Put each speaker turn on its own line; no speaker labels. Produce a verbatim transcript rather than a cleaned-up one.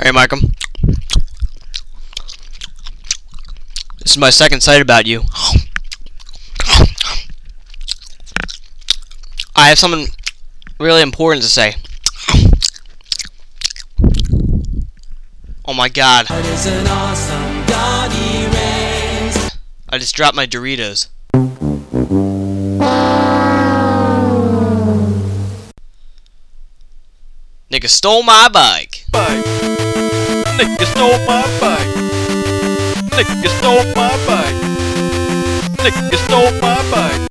Hey, Michael. This is my second sight about you. I have something really important to say. Oh my god.
An awesome God he reigns.
I just dropped my Doritos. Nigga stole my bike.
Bike. Nigga stole my bike. Nigga stole my bike. Nigga stole my bike.